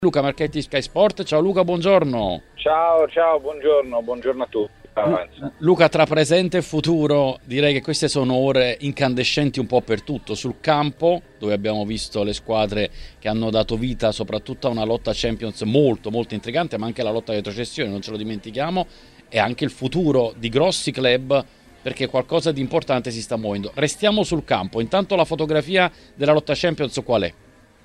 Luca Marchetti, Sky Sport. Ciao Luca, buongiorno. Ciao, buongiorno a tutti. Luca, tra presente e futuro, direi che queste sono ore incandescenti un po' per tutto. Sul campo, dove abbiamo visto le squadre che hanno dato vita soprattutto a una lotta Champions molto intrigante, ma anche la lotta di retrocessione, non ce lo dimentichiamo, e anche il futuro di grossi club, perché qualcosa di importante si sta muovendo. Restiamo sul campo. Intanto la fotografia della lotta Champions qual è?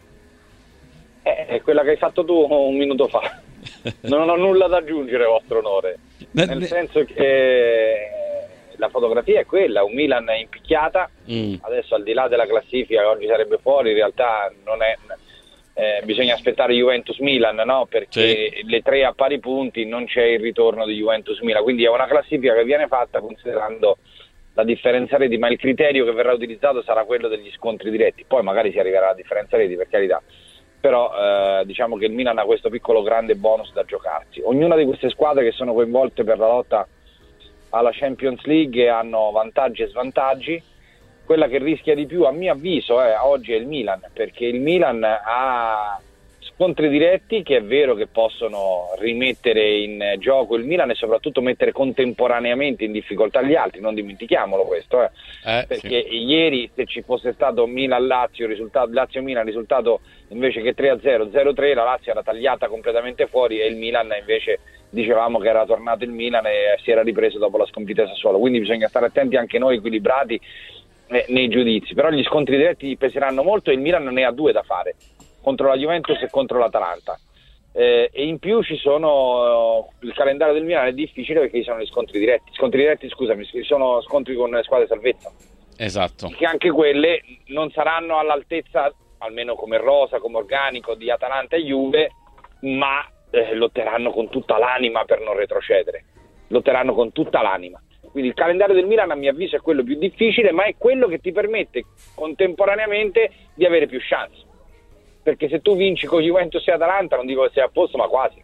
È quella che hai fatto tu un minuto fa. Non ho nulla da aggiungere, vostro onore. Nel senso che la fotografia è quella, un Milan in picchiata. Adesso, al di là della classifica che oggi sarebbe fuori, in realtà non è, bisogna aspettare Juventus-Milan, no? Perché sì, le tre a pari punti, non c'è il ritorno di Juventus-Milan, quindi è una classifica che viene fatta considerando la differenza reti, ma il criterio che verrà utilizzato sarà quello degli scontri diretti. Poi magari si arriverà alla differenza reti, per carità. Però diciamo che il Milan ha questo piccolo grande bonus da giocarsi. Ognuna di queste squadre che sono coinvolte per la lotta alla Champions League hanno vantaggi e svantaggi. Quella che rischia di più, a mio avviso, oggi è il Milan, perché il Milan ha scontri diretti che è vero che possono rimettere in gioco il Milan e soprattutto mettere contemporaneamente in difficoltà gli altri, non dimentichiamolo questo, perché sì, ieri se ci fosse stato Milan-Lazio, Lazio-Milan risultato invece che 3-0, 0-3, la Lazio era tagliata completamente fuori e il Milan invece dicevamo che era tornato il Milan e si era ripreso dopo la sconfitta a Sassuolo, quindi bisogna stare attenti anche noi, equilibrati nei giudizi. Però gli scontri diretti peseranno molto e il Milan ne ha due da fare, contro la Juventus e contro l'Atalanta, e in più ci sono il calendario del Milan è difficile perché ci sono gli scontri diretti, ci sono scontri con le squadre salvezza, esatto, che anche quelle non saranno all'altezza, almeno come rosa, come organico, di Atalanta e Juve, ma lotteranno con tutta l'anima per non retrocedere, lotteranno con tutta l'anima. Quindi il calendario del Milan, a mio avviso, è quello più difficile, ma è quello che ti permette contemporaneamente di avere più chance, perché se tu vinci con Juventus e Atalanta, non dico che sei a posto, ma quasi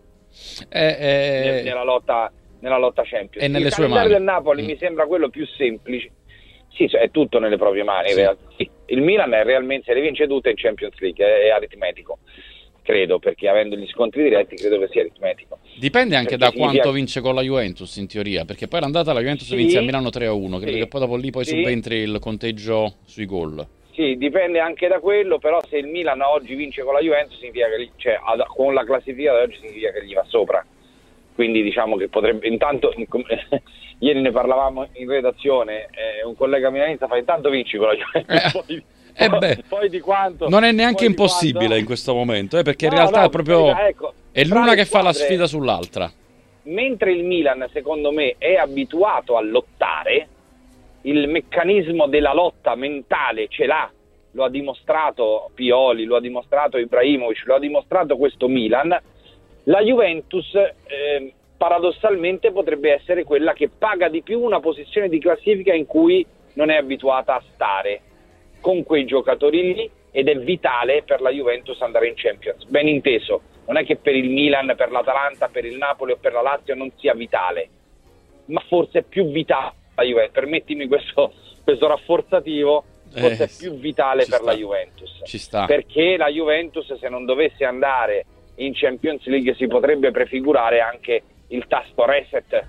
nella lotta Champions. E nelle il sue calendario mani del Napoli mi sembra quello più semplice. Sì, è tutto nelle proprie mani, sì. In realtà. Sì. Il Milan è realmente, se le vince tutte in Champions League, è aritmetico, credo, perché avendo gli scontri diretti credo che sia aritmetico. Dipende anche da quanto vince con la Juventus, in teoria, perché poi l'andata la Juventus vince a Milano 3-1, credo che poi dopo lì subentri il conteggio sui gol. Sì, dipende anche da quello, però se il Milan oggi vince con la Juventus significa che con la classifica di oggi significa che gli va sopra. Quindi diciamo che potrebbe, intanto ieri ne parlavamo in redazione, un collega milanista fa: intanto vinci con la Juventus, poi di quanto non è neanche impossibile in questo momento, perché in realtà è proprio è l'una che fa la sfida sull'altra. Mentre il Milan, secondo me, è abituato a lottare, il meccanismo della lotta mentale ce l'ha, lo ha dimostrato Pioli, lo ha dimostrato Ibrahimovic, lo ha dimostrato questo Milan. La Juventus paradossalmente potrebbe essere quella che paga di più una posizione di classifica in cui non è abituata a stare con quei giocatori lì, ed è vitale per la Juventus andare in Champions. Ben inteso, non è che per il Milan, per l'Atalanta, per il Napoli o per la Lazio non sia vitale, ma forse è più vitale la Juventus. Permettimi questo rafforzativo, forse è più vitale per la Juventus. Ci sta. Perché la Juventus, se non dovesse andare in Champions League, si potrebbe prefigurare anche il tasto reset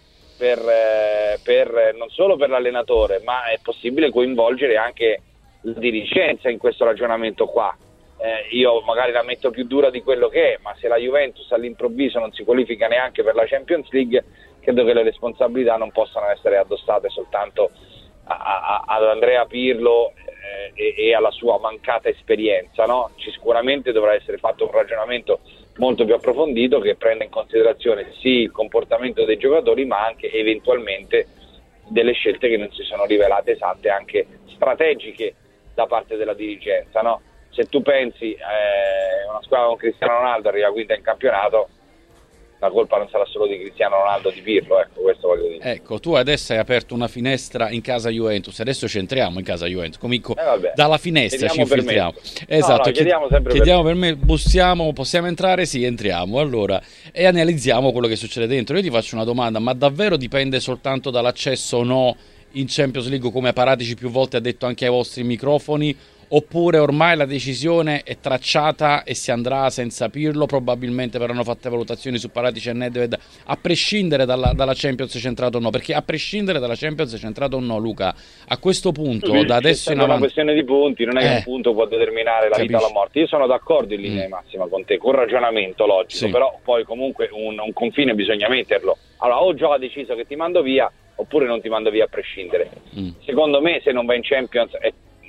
per non solo per l'allenatore, ma è possibile coinvolgere anche la dirigenza in questo ragionamento qua. Io magari la metto più dura di quello che è, ma se la Juventus all'improvviso non si qualifica neanche per la Champions League, credo che le responsabilità non possano essere addossate soltanto ad Andrea Pirlo e alla sua mancata esperienza, no? Sicuramente dovrà essere fatto un ragionamento molto più approfondito che prenda in considerazione sì il comportamento dei giocatori, ma anche eventualmente delle scelte che non si sono rivelate esatte, anche strategiche da parte della dirigenza, no? Se tu pensi una squadra con Cristiano Ronaldo arriva quinta in campionato, la colpa non sarà solo di Cristiano Ronaldo, di Pirlo, ecco, questo voglio dire. Ecco, tu adesso hai aperto una finestra in casa Juventus, adesso ci entriamo in casa Juventus, comunque dalla finestra ci infiltriamo. Esatto, chiediamo per me, bussiamo, possiamo entrare? Sì, entriamo, allora, e analizziamo quello che succede dentro. Io ti faccio una domanda, ma davvero dipende soltanto dall'accesso o no in Champions League, come Paratici più volte ha detto anche ai vostri microfoni, oppure ormai la decisione è tracciata e si andrà senza Pirlo, probabilmente verranno fatte valutazioni su Paratici e Nedved, a prescindere dalla Champions centrato o no, perché a prescindere dalla Champions centrato o no, Luca, a questo punto da adesso in avanti è una questione di punti, non è che un punto può determinare la vita o la morte. Io sono d'accordo in linea di massima con te, con ragionamento logico, però poi comunque un confine bisogna metterlo. Allora, o gioca deciso che ti mando via, oppure non ti mando via a prescindere. Secondo me, se non va in Champions è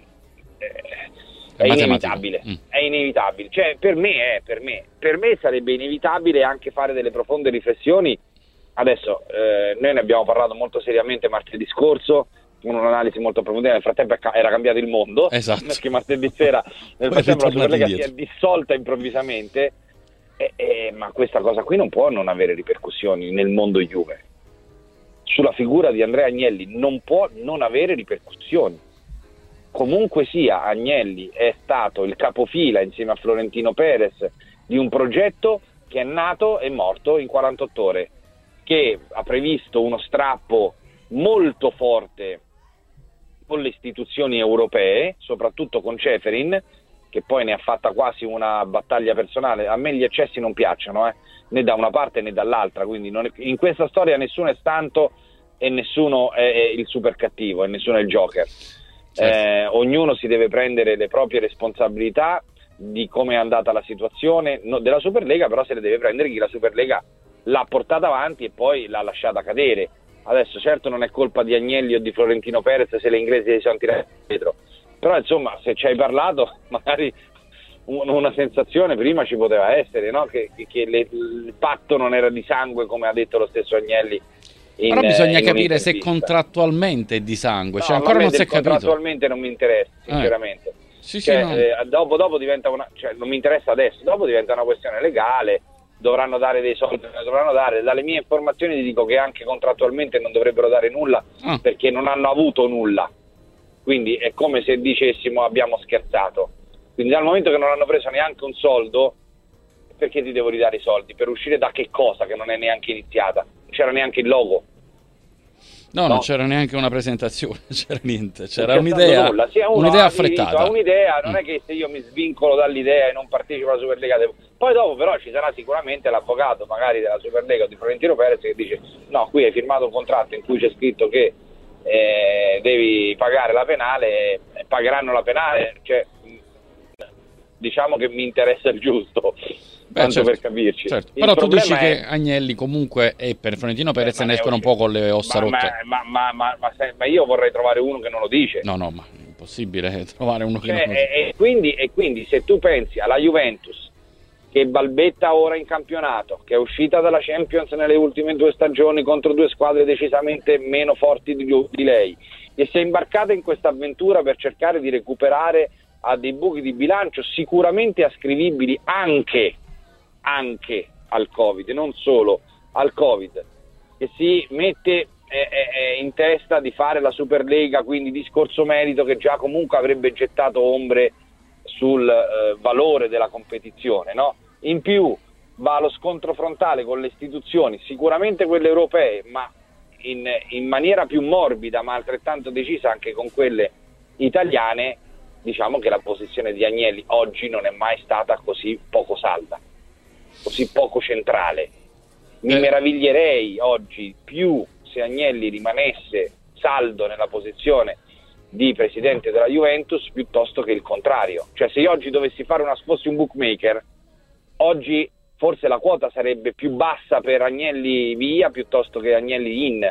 inevitabile. È inevitabile. Cioè, per me sarebbe inevitabile anche fare delle profonde riflessioni. Adesso noi ne abbiamo parlato molto seriamente martedì scorso, con un'analisi molto approfondita. Nel frattempo era cambiato il mondo, perché martedì sera nel frattempo la Superlega si è dissolta improvvisamente, ma questa cosa qui non può non avere ripercussioni nel mondo Juve. Sulla figura di Andrea Agnelli non può non avere ripercussioni. Comunque sia, Agnelli è stato il capofila insieme a Florentino Perez di un progetto che è nato e morto in 48 ore, che ha previsto uno strappo molto forte con le istituzioni europee, soprattutto con Ceferin, che poi ne ha fatta quasi una battaglia personale. A me gli eccessi non piacciono, né da una parte né dall'altra, quindi in questa storia nessuno è santo e nessuno è il super cattivo e nessuno è il Joker. Ognuno si deve prendere le proprie responsabilità di come è andata la situazione della Superlega, però se le deve prendere chi la Superlega l'ha portata avanti e poi l'ha lasciata cadere. Adesso certo non è colpa di Agnelli o di Florentino Perez se le inglesi si sono tirate dietro, però insomma, se ci hai parlato, magari una sensazione prima ci poteva essere, no? Che il patto non era di sangue, come ha detto lo stesso Agnelli. Però bisogna capire se contrattualmente è di sangue, cioè ancora non si è capito. Contrattualmente non mi interessa, sinceramente. Dopo diventa non mi interessa adesso, dopo diventa una questione legale, dovranno dare dei soldi, dovranno dare. Dalle mie informazioni ti dico che anche contrattualmente non dovrebbero dare nulla, perché non hanno avuto nulla. Quindi è come se dicessimo abbiamo scherzato. Quindi dal momento che non hanno preso neanche un soldo, perché ti devo ridare i soldi? Per uscire da che cosa che non è neanche iniziata? Non c'era neanche il logo. No, non c'era neanche una presentazione, c'era niente, c'era un'idea, un'idea affrettata. Un'idea, non è che se io mi svincolo dall'idea e non partecipo alla Superlega poi dopo però ci sarà sicuramente l'avvocato magari della Superlega o di Florentino Perez che dice no, qui hai firmato un contratto in cui c'è scritto che devi pagare la penale, pagheranno la penale, cioè diciamo che mi interessa il giusto. Tanto per capirci. Però tu dici che Agnelli comunque e per Florentino Perez ne escono un po' con le ossa rotte. Ma io vorrei trovare uno che non lo dice. No, ma è impossibile trovare uno che non lo dice. E quindi se tu pensi alla Juventus che balbetta ora in campionato, che è uscita dalla Champions nelle ultime 2 stagioni contro 2 squadre decisamente meno forti di lei, e si è imbarcata in questa avventura per cercare di recuperare a dei buchi di bilancio sicuramente ascrivibili anche al Covid, non solo al Covid, che si mette in testa di fare la Superlega, quindi discorso merito che già comunque avrebbe gettato ombre sul valore della competizione, no? In più va allo scontro frontale con le istituzioni, sicuramente quelle europee, ma in maniera più morbida ma altrettanto decisa anche con quelle italiane. Diciamo che la posizione di Agnelli oggi non è mai stata così poco salda, così poco centrale. Mi meraviglierei oggi più se Agnelli rimanesse saldo nella posizione di presidente della Juventus piuttosto che il contrario. Cioè se io oggi dovessi fare fossi un bookmaker, oggi forse la quota sarebbe più bassa per Agnelli via piuttosto che Agnelli in.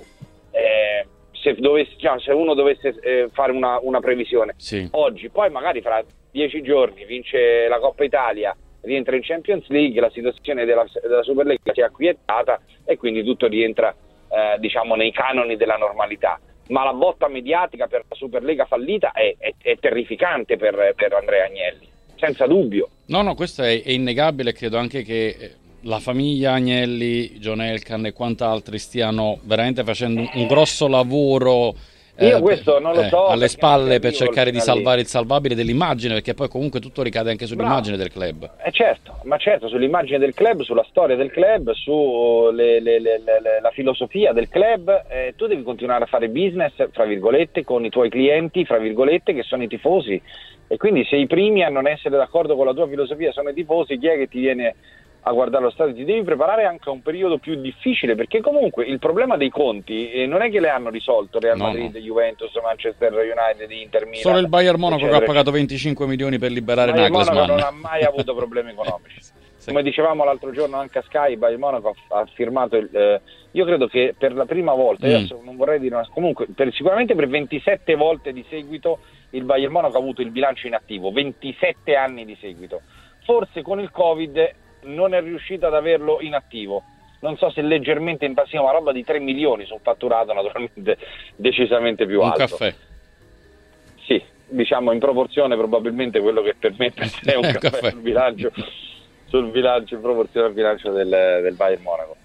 Se uno dovesse fare una previsione oggi, poi magari fra 10 giorni vince la Coppa Italia, rientra in Champions League, la situazione della Superlega si è acquietata e quindi tutto rientra nei canoni della normalità. Ma la botta mediatica per la Superlega fallita è terrificante per Andrea Agnelli, senza dubbio. No, questo è innegabile. Credo anche che la famiglia Agnelli, John Elkann e quant'altri stiano veramente facendo un grosso lavoro Io questo non lo so. Alle spalle per cercare di salvare il salvabile dell'immagine, perché poi comunque tutto ricade anche sull'immagine del club. Certo, sull'immagine del club, sulla storia del club, su la filosofia del club. Tu devi continuare a fare business, fra virgolette, con i tuoi clienti, fra virgolette, che sono i tifosi. E quindi se i primi a non essere d'accordo con la tua filosofia sono i tifosi, chi è che ti viene a guardare lo stadio? Ti devi preparare anche a un periodo più difficile, perché comunque il problema dei conti non è che le hanno risolto Real Madrid, Juventus, Manchester United, Inter, Milan. Solo il Bayern Monaco che ha pagato 25 milioni per liberare Nagelsmann. Monaco non ha mai avuto problemi economici. Sì. Come dicevamo l'altro giorno anche a Sky, Bayern Monaco ha firmato io credo che per la prima volta, adesso non vorrei dire comunque sicuramente per 27 volte di seguito il Bayern Monaco ha avuto il bilancio in attivo, 27 anni di seguito. Forse con il Covid non è riuscito ad averlo in attivo, non so se leggermente in passivo, ma roba di 3 milioni su un fatturato naturalmente decisamente più alto. Un caffè. Sì, diciamo in proporzione probabilmente quello che per me è un caffè sul bilancio in proporzione al bilancio del Bayern Monaco.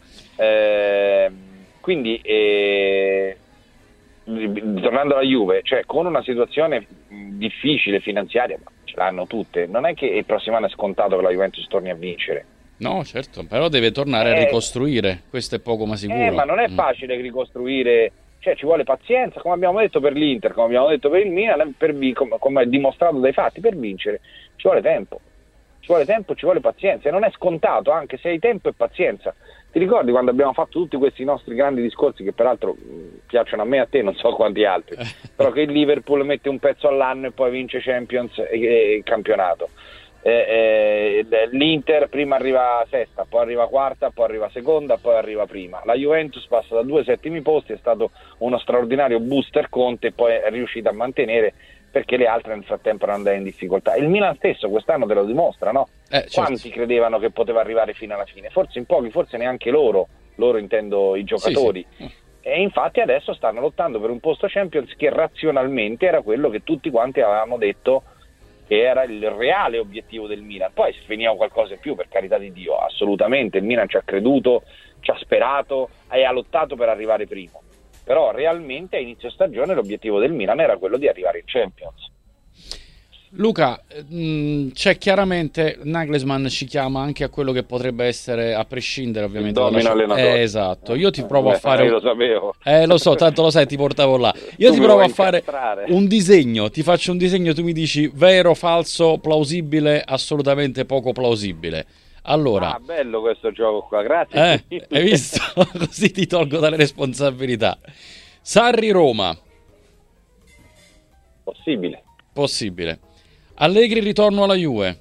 Quindi tornando alla Juve, cioè con una situazione difficile finanziaria, ma ce l'hanno tutte, non è che il prossimo anno è scontato che la Juventus torni a vincere. No, certo, però deve tornare a ricostruire, questo è poco ma sicuro. Ma non è facile ricostruire, cioè ci vuole pazienza, come abbiamo detto per l'Inter, come abbiamo detto per il Milan, come è dimostrato dai fatti, per vincere ci vuole tempo, ci vuole pazienza, e non è scontato, anche se hai tempo e pazienza. Ti ricordi quando abbiamo fatto tutti questi nostri grandi discorsi, che peraltro piacciono a me e a te, non so quanti altri, però che il Liverpool mette un pezzo all'anno e poi vince Champions e campionato. L'Inter prima arriva sesta, poi arriva quarta, poi arriva seconda, poi arriva prima. La Juventus passa da 2 settimi posti, è stato uno straordinario booster Conte, e poi è riuscita a mantenere, perché le altre nel frattempo erano andate in difficoltà. Il Milan stesso quest'anno te lo dimostra, no? Certo. Quanti credevano che poteva arrivare fino alla fine? Forse in pochi, forse neanche loro intendo i giocatori. Sì. E infatti adesso stanno lottando per un posto Champions, che razionalmente era quello che tutti quanti avevamo detto che era il reale obiettivo del Milan. Poi se veniva qualcosa in più, per carità di Dio, assolutamente, il Milan ci ha creduto, ci ha sperato e ha lottato per arrivare primo. Però realmente a inizio stagione l'obiettivo del Milan era quello di arrivare in Champions. Luca, c'è chiaramente, Nagelsmann ci chiama anche a quello che potrebbe essere, a prescindere ovviamente dalla allenatore. Esatto, io ti provo a fare io lo sapevo. Lo so, tanto lo sai, ti portavo là. Io ti provo a fare un disegno, ti faccio un disegno, tu mi dici vero, falso, plausibile, assolutamente poco plausibile. Allora, bello questo gioco qua, grazie. Hai visto? Così ti tolgo dalle responsabilità. Sarri-Roma. Possibile. Allegri ritorno alla Juve.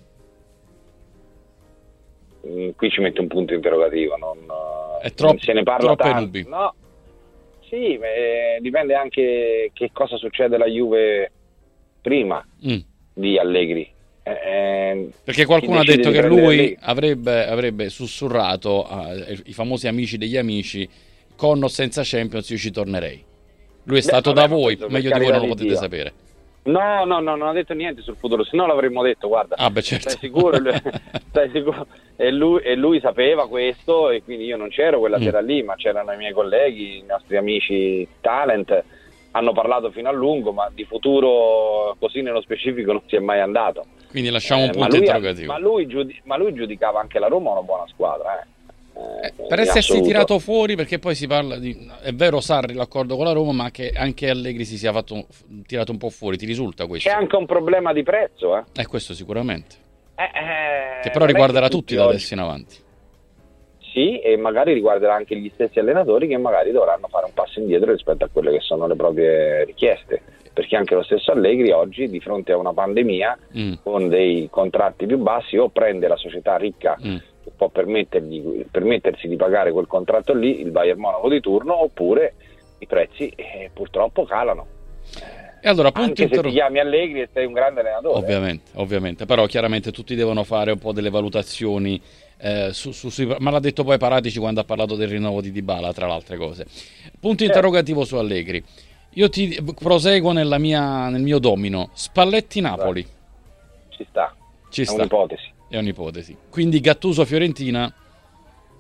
Qui ci mette un punto interrogativo, è troppo, se ne parla tanto. Nubi. No. Sì, dipende anche che cosa succede alla Juve prima di Allegri. Perché qualcuno ha detto che lui avrebbe sussurrato ai famosi amici degli amici: con o senza Champions io ci tornerei. Lui è stato da voi, meglio di voi non lo potete sapere. No, non ha detto niente sul futuro, se no l'avremmo detto, guarda. Certo. Stai sicuro? E lui sapeva questo, e quindi io non c'ero quella sera lì, ma c'erano i miei colleghi, i nostri amici talent, hanno parlato fino a lungo, ma di futuro così nello specifico non si è mai andato. Quindi lasciamo un punto interrogativo. Ma lui giudicava anche la Roma una buona squadra, per essersi tirato fuori, perché poi si parla di, è vero, Sarri l'accordo con la Roma, ma che anche Allegri si sia tirato un po' fuori, ti risulta questo? C'è anche un problema di prezzo, questo sicuramente, che però riguarderà tutti da adesso in avanti. Sì, e magari riguarderà anche gli stessi allenatori, che magari dovranno fare un passo indietro rispetto a quelle che sono le proprie richieste, perché anche lo stesso Allegri oggi, di fronte a una pandemia, con dei contratti più bassi, o prende la società ricca che può permettersi di pagare quel contratto lì, il Bayern Monaco di turno, oppure i prezzi purtroppo calano. E allora, anche se ti chiami Allegri e sei un grande allenatore. Ovviamente, però chiaramente tutti devono fare un po' delle valutazioni, ma l'ha detto poi Paratici quando ha parlato del rinnovo di Dybala, tra le altre cose. Punto interrogativo su Allegri. Io ti proseguo nel mio domino. Spalletti-Napoli. Ci sta. È un'ipotesi. Quindi Gattuso-Fiorentina.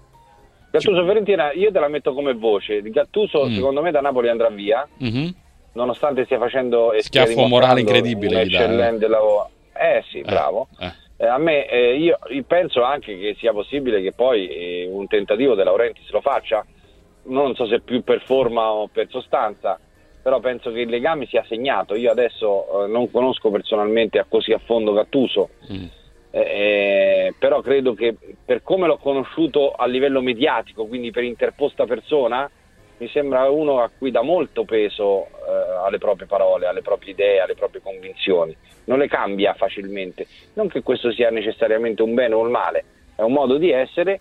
Gattuso-Fiorentina io te la metto come voce. Gattuso secondo me da Napoli andrà via. nonostante stia facendo schiaffo morale incredibile, un eccellente lavoro. Sì, bravo. A me, io penso anche che sia possibile che poi un tentativo De Laurentiis lo faccia, non so se più per forma o per sostanza, però penso che il legame sia segnato. Io adesso non conosco personalmente così a fondo Gattuso, però credo che per come l'ho conosciuto a livello mediatico, quindi per interposta persona, mi sembra uno a cui dà molto peso alle proprie parole, alle proprie idee, alle proprie convinzioni, non le cambia facilmente. Non che questo sia necessariamente un bene o un male, è un modo di essere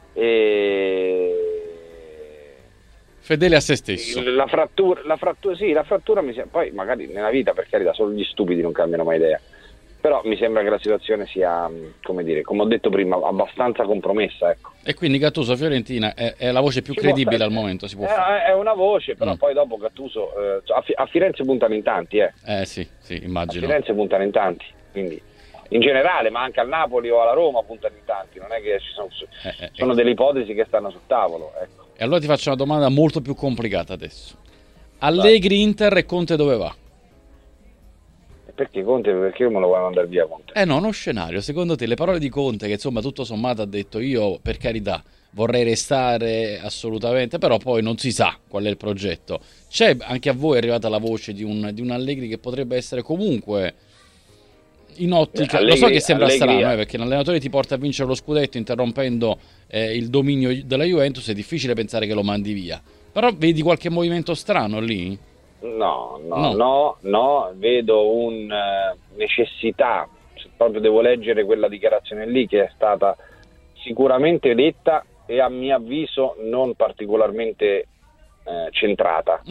fedele a se stesso. La frattura mi sembra, poi magari nella vita, per carità, solo gli stupidi non cambiano mai idea, però mi sembra che la situazione sia, come dire, come ho detto prima, abbastanza compromessa, ecco. E quindi Gattuso Fiorentina è la voce più credibile al momento, si può fare. È una voce, però poi dopo Gattuso a Firenze puntano in tanti, sì, immagino. A Firenze puntano in tanti, quindi in generale, ma anche al Napoli o alla Roma puntano in tanti, non è che ci sono delle ipotesi che stanno sul tavolo, ecco. E allora ti faccio una domanda molto più complicata adesso. Allegri Inter e Conte dove va? Perché Conte? Perché me lo vuoi mandare via Conte? No, uno scenario. Secondo te le parole di Conte, che insomma tutto sommato ha detto io per carità vorrei restare assolutamente, però poi non si sa qual è il progetto. C'è anche a voi arrivata la voce di un Allegri che potrebbe essere comunque in ottica? Allegri, lo so che sembra strano, perché l'allenatore ti porta a vincere lo scudetto interrompendo il dominio della Juventus, è difficile pensare che lo mandi via. Però vedi qualche movimento strano lì? No, vedo una necessità, proprio devo leggere quella dichiarazione lì che è stata sicuramente detta e a mio avviso non particolarmente centrata.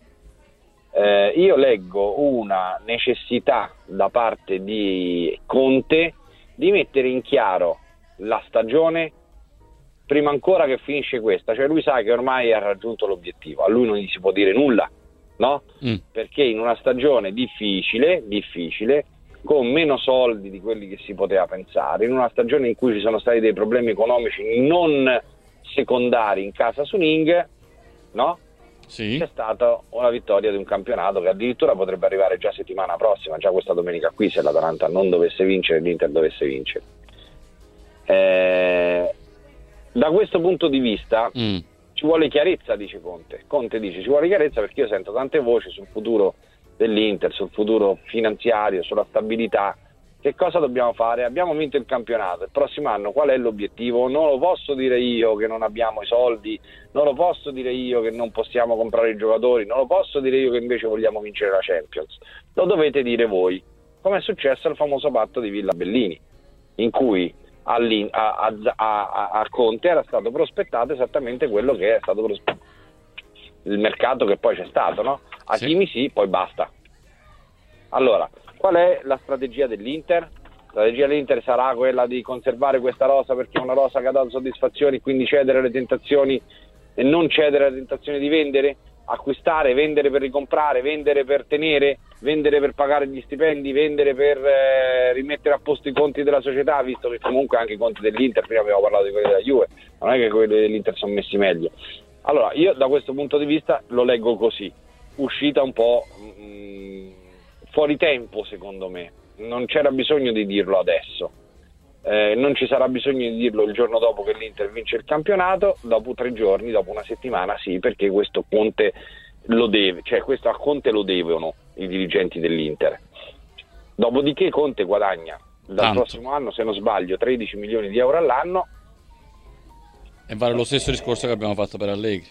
Io leggo una necessità da parte di Conte di mettere in chiaro la stagione prima ancora che finisce questa, cioè lui sa che ormai ha raggiunto l'obiettivo, a lui non gli si può dire nulla, no? Perché in una stagione difficile, con meno soldi di quelli che si poteva pensare, in una stagione in cui ci sono stati dei problemi economici non secondari in casa Suning, no? Sì. C'è stata una vittoria di un campionato che addirittura potrebbe arrivare già settimana prossima, già questa domenica qui, se l'Atalanta non dovesse vincere, l'Inter dovesse vincere. Da questo punto di vista ci vuole chiarezza, dice Conte. Conte dice ci vuole chiarezza perché io sento tante voci sul futuro dell'Inter, sul futuro finanziario, sulla stabilità. Che cosa dobbiamo fare? Abbiamo vinto il campionato, il prossimo anno qual è l'obiettivo? Non lo posso dire io che non abbiamo i soldi, non lo posso dire io che non possiamo comprare i giocatori, non lo posso dire io che invece vogliamo vincere la Champions. Lo dovete dire voi, come è successo al famoso patto di Villa Bellini, in cui a Conte era stato prospettato esattamente quello che è stato il mercato che poi c'è stato, no? A Kimi sì, poi basta. Allora, qual è la strategia dell'Inter? La strategia dell'Inter sarà quella di conservare questa rosa perché è una rosa che ha dato soddisfazioni, quindi cedere alle tentazioni e non cedere alle tentazioni di vendere, acquistare, vendere per ricomprare, vendere per tenere, vendere per pagare gli stipendi, vendere per rimettere a posto i conti della società, visto che comunque anche i conti dell'Inter, prima abbiamo parlato di quelli della Juve, non è che quelli dell'Inter sono messi meglio. Allora, io da questo punto di vista lo leggo così, uscita un po' fuori tempo secondo me, non c'era bisogno di dirlo adesso, non ci sarà bisogno di dirlo il giorno dopo che l'Inter vince il campionato, dopo 3 giorni, dopo una settimana sì, perché questo Conte lo deve, cioè questo a Conte lo devono i dirigenti dell'Inter. Dopodiché Conte guadagna dal prossimo anno, se non sbaglio, 13 milioni di euro all'anno. E vale lo stesso discorso che abbiamo fatto per Allegri.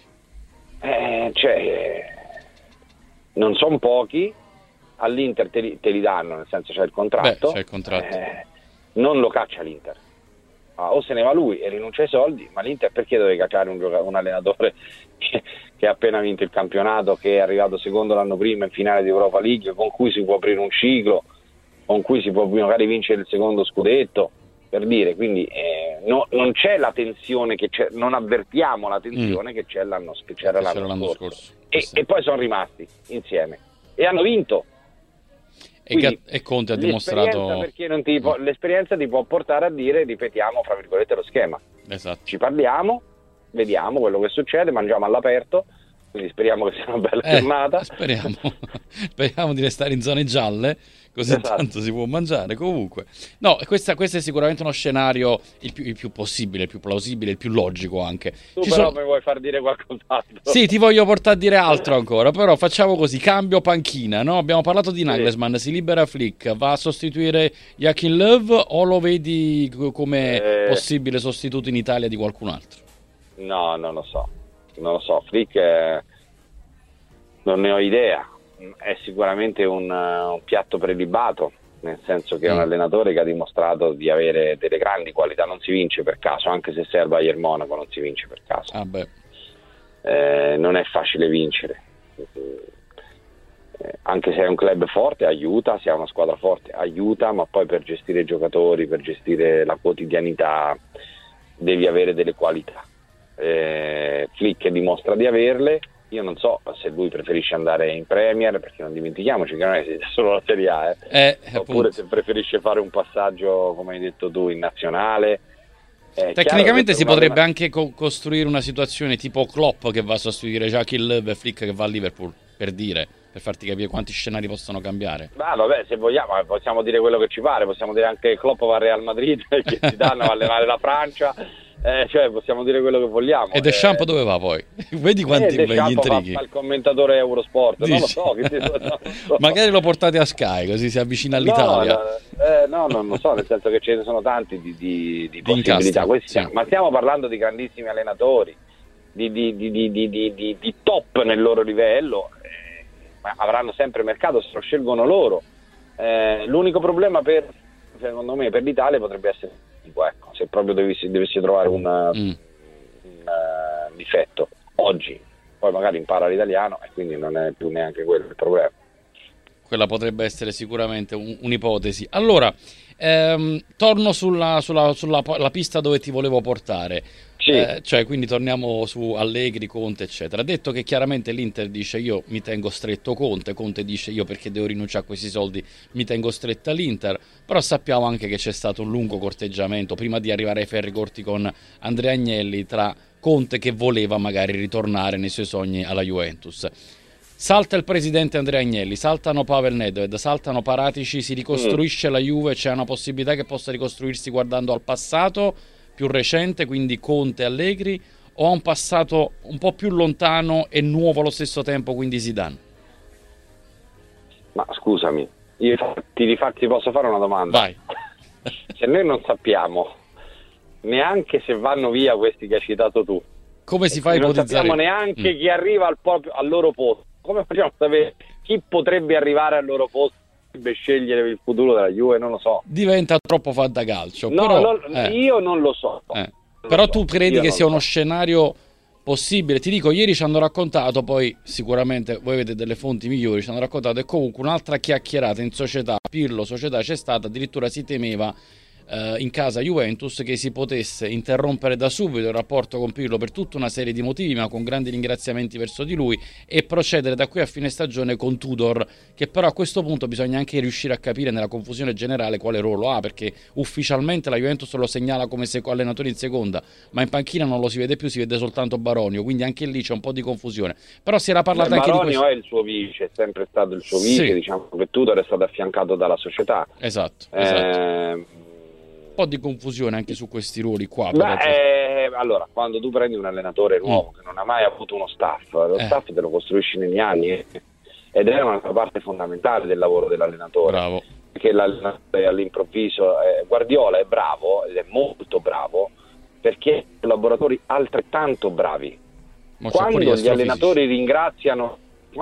Non sono pochi, all'Inter te li danno, nel senso c'è il contratto. C'è il contratto. Non lo caccia l'Inter. O se ne va lui e rinuncia ai soldi, ma l'Inter perché deve cacciare un allenatore che ha appena vinto il campionato, che è arrivato secondo l'anno prima in finale di Europa League, con cui si può aprire un ciclo, con cui si può magari vincere il secondo scudetto, per dire, quindi non c'è la tensione che c'è, non avvertiamo la tensione che c'era l'anno scorso. E poi sono rimasti insieme e hanno vinto. E Conte ha dimostrato perché l'esperienza ti può portare a dire, ripetiamo fra virgolette lo schema. Esatto. Ci parliamo, vediamo quello che succede, mangiamo all'aperto, quindi speriamo che sia una bella giornata. Speriamo di restare in zone gialle, così tanto si può mangiare. Comunque, no, questo è sicuramente uno scenario il più possibile, il più plausibile, il più logico anche. Tu però mi vuoi far dire qualcos'altro? Sì, ti voglio portare a dire altro ancora, però facciamo così, cambio panchina, no? Abbiamo parlato di Nagelsmann, si libera Flick, va a sostituire Joachim Löw o lo vedi come possibile sostituto in Italia di qualcun altro? No, non lo so, Flick non ne ho idea, è sicuramente un piatto prelibato, nel senso che è un allenatore che ha dimostrato di avere delle grandi qualità, non si vince per caso, anche se sei al Bayern Monaco non si vince per caso. Non è facile vincere, anche se è un club forte aiuta, se è una squadra forte aiuta, ma poi per gestire i giocatori, per gestire la quotidianità devi avere delle qualità. Flick dimostra di averle. Io non so se lui preferisce andare in Premier, perché non dimentichiamoci che non è solo la Serie A, oppure se preferisce fare un passaggio, come hai detto tu, in nazionale. Tecnicamente si potrebbe anche costruire una situazione tipo Klopp che va a sostituire Joachim Löw e Flick che va a Liverpool, per farti capire quanti scenari possono cambiare. Vabbè, se vogliamo possiamo dire quello che ci pare, possiamo dire anche che Klopp va al Real Madrid, che si danno a allenare la Francia. Cioè possiamo dire quello che vogliamo. E Deschamps dove va poi? Vedi quanti begli intrighi. Fa il commentatore Eurosport. Dici? Non lo so. Magari lo portate a Sky così si avvicina all'Italia. No, non lo so, nel senso che ce ne sono tanti di possibilità. Ma stiamo parlando di grandissimi allenatori, di top nel loro livello, ma avranno sempre mercato se lo scelgono loro. L'unico problema secondo me per l'Italia potrebbe essere se proprio dovessi trovare un difetto oggi, poi magari impara l'italiano e quindi non è più neanche quello il problema. Quella potrebbe essere sicuramente un'ipotesi. Allora, torno sulla pista dove ti volevo portare. Cioè, quindi torniamo su Allegri, Conte, eccetera. Ha detto che chiaramente l'Inter dice io mi tengo stretto Conte dice io perché devo rinunciare a questi soldi mi tengo stretta l'Inter, però sappiamo anche che c'è stato un lungo corteggiamento prima di arrivare ai ferri corti con Andrea Agnelli tra Conte che voleva magari ritornare nei suoi sogni alla Juventus. Salta il presidente Andrea Agnelli, saltano Pavel Nedved, saltano Paratici, si ricostruisce la Juve, c'è una possibilità che possa ricostruirsi guardando al passato più recente, quindi Conte e Allegri, o a un passato un po' più lontano e nuovo allo stesso tempo, quindi Zidane? Ma scusami, io ti posso fare una domanda? Vai. Se noi non sappiamo neanche se vanno via questi che hai citato tu, come si fa a ipotizzare? Non sappiamo neanche chi arriva al loro posto, come facciamo a sapere chi potrebbe arrivare al loro posto? Scegliere il futuro della Juve, non lo so. Diventa troppo fantacalcio. No, però, io non lo so. Però tu credi che sia uno scenario possibile? Ti dico, ieri ci hanno raccontato, poi sicuramente voi avete delle fonti migliori, ci hanno raccontato, e comunque un'altra chiacchierata in società, Pirlo società c'è stata, addirittura si temeva in casa Juventus che si potesse interrompere da subito il rapporto con Pirlo per tutta una serie di motivi, ma con grandi ringraziamenti verso di lui, e procedere da qui a fine stagione con Tudor, che però a questo punto bisogna anche riuscire a capire nella confusione generale quale ruolo ha, perché ufficialmente la Juventus lo segnala come allenatore in seconda, ma in panchina non lo si vede più, si vede soltanto Baronio, quindi anche lì c'è un po' di confusione. Però si era parlato anche Baronio di questo. È il suo vice, è sempre stato il suo vice, diciamo che Tudor è stato affiancato dalla società. Esatto. Un po' di confusione anche su questi ruoli qua. Allora, quando tu prendi un allenatore nuovo che non ha mai avuto uno staff, lo staff te lo costruisci negli anni ed è una parte fondamentale del lavoro dell'allenatore. Bravo. Perché l'allenatore all'improvviso, Guardiola è bravo ed è molto bravo perché ha collaboratori altrettanto bravi. Quando gli allenatori ringraziano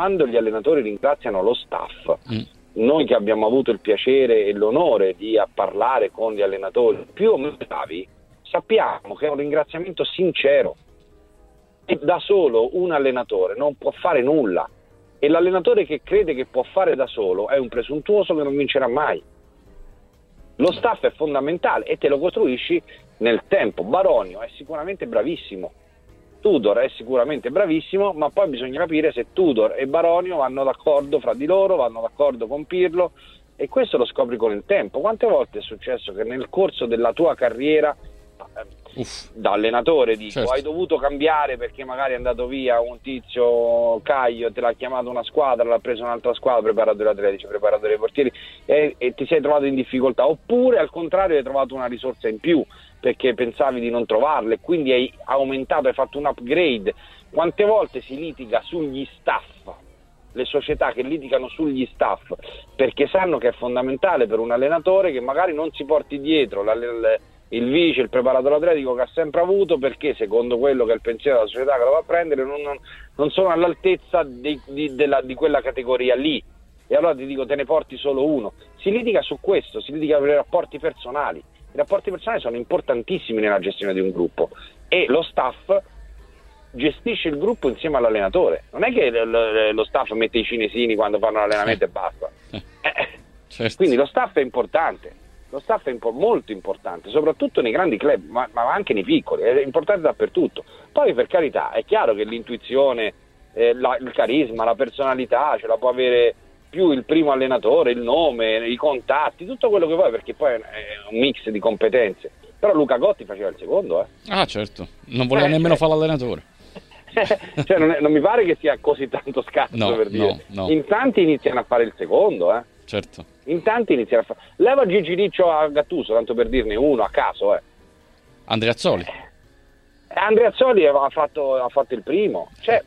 lo staff, noi che abbiamo avuto il piacere e l'onore di parlare con gli allenatori più o meno bravi, sappiamo che è un ringraziamento sincero, e da solo un allenatore non può fare nulla, e l'allenatore che crede che può fare da solo è un presuntuoso che non vincerà mai. Lo staff è fondamentale e te lo costruisci nel tempo. Baronio è sicuramente bravissimo, Tudor è sicuramente bravissimo, ma poi bisogna capire se Tudor e Baronio vanno d'accordo fra di loro, vanno d'accordo con Pirlo, e questo lo scopri con il tempo. Quante volte è successo che nel corso della tua carriera, Da allenatore dico, certo. Hai dovuto cambiare perché magari è andato via un tizio Caio, te l'ha chiamato una squadra, l'ha preso un'altra squadra, preparatori atletici, preparatori dei portieri, e ti sei trovato in difficoltà, oppure al contrario hai trovato una risorsa in più perché pensavi di non trovarla e quindi hai aumentato, hai fatto un upgrade. Quante volte si litiga sugli staff, le società che litigano sugli staff perché sanno che è fondamentale per un allenatore che magari non si porti dietro il vice, il preparatore atletico che ha sempre avuto, perché secondo quello che è il pensiero della società che lo va a prendere non sono all'altezza di quella categoria lì, e allora ti dico te ne porti solo uno. Si litiga su questo, si litiga per i rapporti personali. I rapporti personali sono importantissimi nella gestione di un gruppo e lo staff gestisce il gruppo insieme all'allenatore. Non è che lo staff mette i cinesini quando fanno l'allenamento e basta. Certo. Quindi lo staff è importante, lo staff è molto importante, soprattutto nei grandi club, ma anche nei piccoli, è importante dappertutto. Poi per carità è chiaro che l'intuizione, il carisma, la personalità ce la può avere più il primo allenatore, il nome, i contatti, tutto quello che vuoi, perché poi è un mix di competenze. Però Luca Gotti faceva il secondo, Ah, certo, non voleva nemmeno fare l'allenatore. Cioè non mi pare che sia così tanto scarso, per dire. No. In tanti iniziano a fare il secondo, Certo. In tanti iniziano a fare. Leva Gigi Riccio a Gattuso, tanto per dirne uno a caso, Andreazzoli. Andreazzoli ha fatto il primo, cioè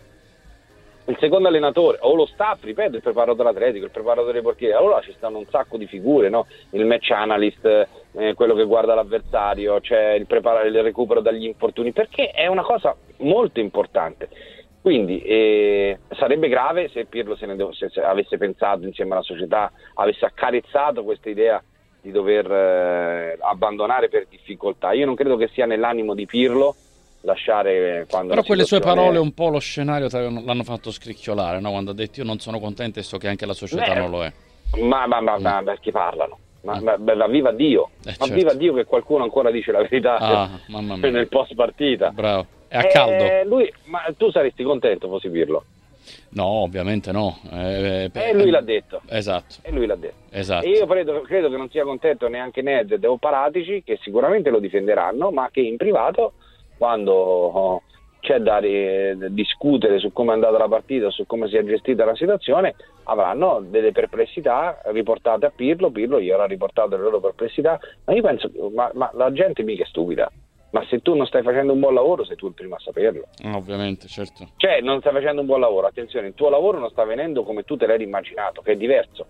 il secondo allenatore o lo staff, ripeto, il preparatore atletico, il preparatore dei portieri, allora ci stanno un sacco di figure, no? Il match analyst, quello che guarda l'avversario, c'è il recupero dagli infortuni, perché è una cosa molto importante. Quindi sarebbe grave se Pirlo se avesse pensato insieme alla società, avesse accarezzato questa idea di dover abbandonare per difficoltà. Io non credo che sia nell'animo di Pirlo lasciare quando. Però quelle sue parole un po' lo scenario l'hanno fatto scricchiolare, no? Quando ha detto io non sono contento e so che anche la società non lo è. Ma perché parlano? Ma viva Dio! Certo. Viva Dio che qualcuno ancora dice la verità mamma mia. nel post partita. Bravo. È a caldo. Ma tu saresti contento fossi Pirlo? No, ovviamente no. E lui l'ha detto. Esatto. E lui l'ha detto. Esatto. E io credo che non sia contento neanche Nedved o Paratici, che sicuramente lo difenderanno, ma che in privato, quando c'è da discutere su come è andata la partita, su come si è gestita la situazione, avranno delle perplessità riportate a Pirlo gli avrà riportato le loro perplessità, ma io penso, ma la gente mica è stupida. Ma se tu non stai facendo un buon lavoro, sei tu il primo a saperlo. Ovviamente, certo. Cioè, non stai facendo un buon lavoro, attenzione, il tuo lavoro non sta venendo come tu te l'hai immaginato, che è diverso.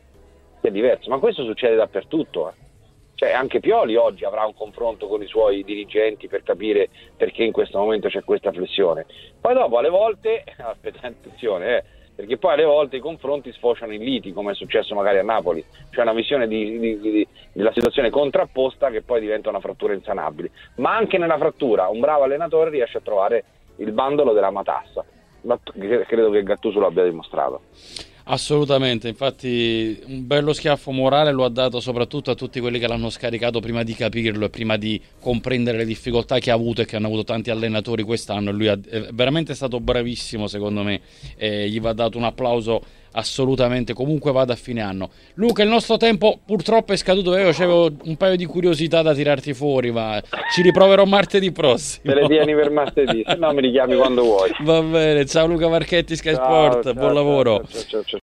Ma questo succede dappertutto. Cioè, anche Pioli oggi avrà un confronto con i suoi dirigenti per capire perché in questo momento c'è questa flessione. Poi dopo, alle volte, attenzione, perché poi alle volte i confronti sfociano in liti, come è successo magari a Napoli, c'è una visione della situazione contrapposta che poi diventa una frattura insanabile, ma anche nella frattura un bravo allenatore riesce a trovare il bandolo della matassa. Credo che Gattuso lo abbia dimostrato. Assolutamente, infatti un bello schiaffo morale lo ha dato soprattutto a tutti quelli che l'hanno scaricato prima di capirlo e prima di comprendere le difficoltà che ha avuto e che hanno avuto tanti allenatori quest'anno, e lui è veramente stato bravissimo secondo me, e gli va dato un applauso assolutamente, comunque vada a fine anno. Luca, il nostro tempo purtroppo è scaduto, io avevo un paio di curiosità da tirarti fuori, ma ci riproverò martedì prossimo. Te le tieni per martedì, se no mi richiami quando vuoi. Va bene, ciao Luca Marchetti, Sky Sport, buon lavoro. Ciao.